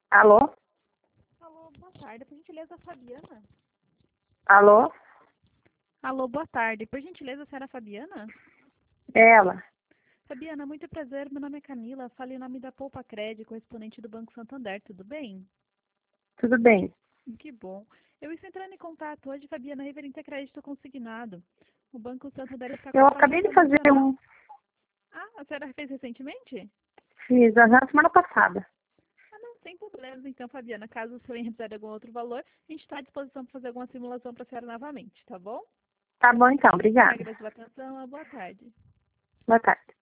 Alô? Alô, boa tarde. Por gentileza, Fabiana? Alô? Alô, boa tarde. Por gentileza, a senhora Fabiana? Ela. Fabiana, muito prazer. Meu nome é Camila. Falo em nome da Poupa Cred, correspondente do Banco Santander. Tudo bem? Tudo bem? Que bom. Eu estou entrando em contato hoje, Fabiana, referente a crédito consignado. O Banco Santander está com Eu a faixa acabei de fazer promocional. Ah, a senhora fez recentemente? Fiz na semana passada. Ah, não, sem problemas. Então, Fabiana, caso o senhor precisar de algum outro valor, a gente está à disposição para fazer alguma simulação para a senhora novamente, tá bom? Tá bom então, obrigada. Agradeço a atenção. Boa tarde. Boa tarde.